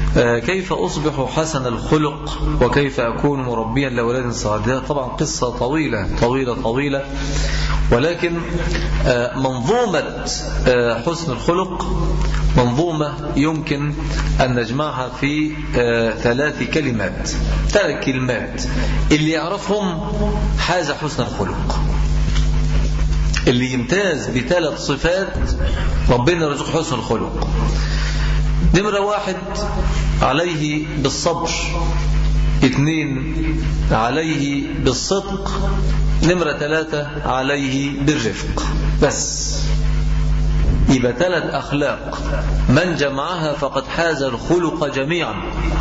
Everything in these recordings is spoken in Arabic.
كيف أصبح حسن الخلق وكيف أكون مربيا لأولاد صالحين؟ طبعا قصة طويلة، ولكن منظومة حسن الخلق منظومة يمكن أن نجمعها في 3 كلمات اللي يعرفهم حاز حسن الخلق. اللي يمتاز ب3 صفات ربنا يرزق حسن الخلق. نمرة 1 عليه بالصبر، 2 عليه بالصدق، نمرة 3 عليه بالرفق. بس يبقى 3 أخلاق من جمعها فقد حاز الخلق جميعا.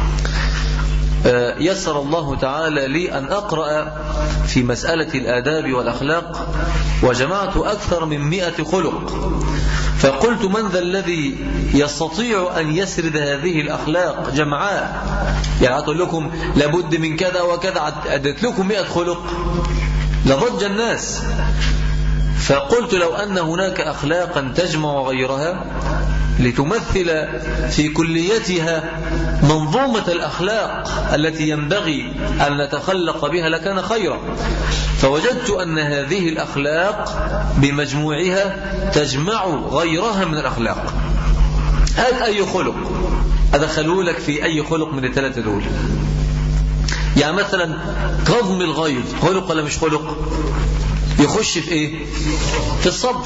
يسر الله تعالى لي أن أقرأ في مسألة الآداب والأخلاق، وجمعت أكثر من 100 خلق، فقلت من ذا الذي يستطيع أن يسرد هذه الأخلاق جمعاء؟ يعني أقول لكم لابد من كذا وكذا، أدت لكم 100 خلق لضج الناس. فقلت لو أن هناك أخلاقا تجمع غيرها لتمثل في كليتها منظومة الأخلاق التي ينبغي أن نتخلق بها لكان خيرا. فوجدت أن هذه الأخلاق بمجموعها تجمع غيرها من الأخلاق. هذا أي خلق أدخلوا لك في أي خلق من ال3 دول؟ يعني مثلا كظم الغيظ خلق ولا مش خلق؟ يخش في إيه؟ في الصبر.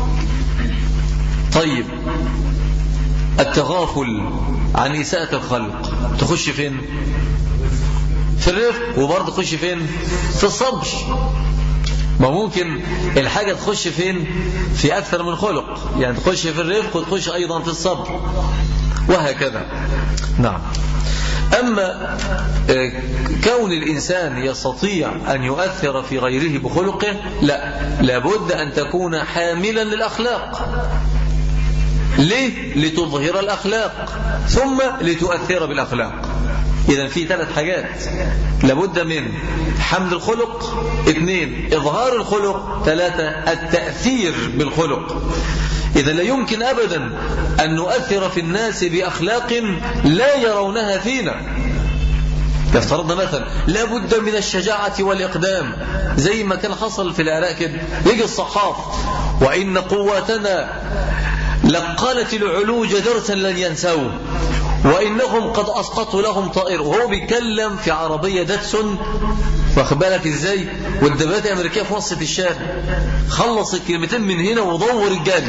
طيب التغافل عن إساءة الخلق تخش فين؟ في الرفق. وبرضه تخش فين؟ في الصبر. ما ممكن الحاجة تخش فين؟ في أكثر من خلق، يعني تخش في الرفق وتخش أيضا في الصبر، وهكذا. نعم. أما كون الإنسان يستطيع أن يؤثر في غيره بخلقه، لا، لابد أن تكون حاملا للأخلاق. ليه؟ لتظهر الأخلاق ثم لتؤثر بالأخلاق. إذن في 3 حاجات لابد من حمل الخلق، 2 إظهار الخلق، 3 التأثير بالخلق. إذا لا يمكن أبدا أن نؤثر في الناس بأخلاق لا يرونها فينا. افترضنا مثلا لابد من الشجاعة والإقدام زي ما كان حصل في العراق كده، يجي الصحاف وإن قواتنا لقالت العلوج درسا لن ينسوه وإنهم قد أسقطوا لهم طائر، وهو بيتكلم في عربية داتسون، واخد بالك ازاي، والدبابات الأمريكية في وسط الشارع، خلص الكلمتين من هنا ودور الجانب.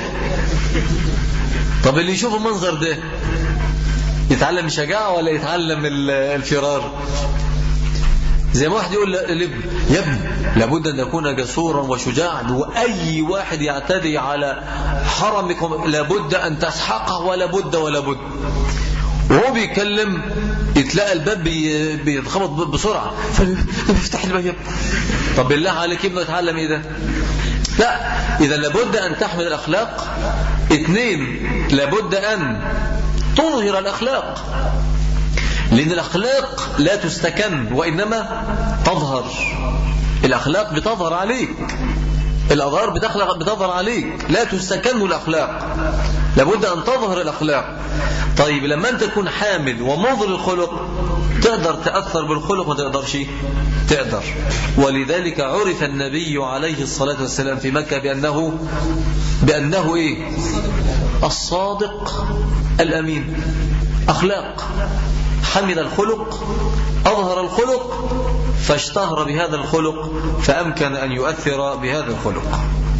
طب اللي يشوف المنظر ده يتعلم شجاعة ولا يتعلم الفرار؟ زي ما واحد يقول لابن يا ابني لابد أن يكون جسورا وشجاعا، وأي واحد يعتدي على حرمكم لابد أن تسحقه ولا بد. وهو بيتكلم يتلاقى الباب بيتخبط بسرعة فيفتح الباب. طب بالله عليك ابنه يتعلم ايه ده؟ لا، إذا لابد أن تحمل الأخلاق. 2 لابد أن تظهر الأخلاق، لأن الأخلاق لا تستكن وإنما تظهر. الأخلاق بتظهر عليك، الأظهار بتظهر عليك، لا تستكن الأخلاق، لابد أن تظهر الأخلاق. طيب لما أنت تكون حامل ومظهر الخلق تقدر تأثر بالخلق، ما تقدرش تقدر. ولذلك عرف النبي عليه الصلاة والسلام في مكة بأنه إيه؟ الصادق الأمين. أخلاق، حمل الخلق، أظهر الخلق، فاشتهر بهذا الخلق، فأمكن أن يؤثر بهذا الخلق.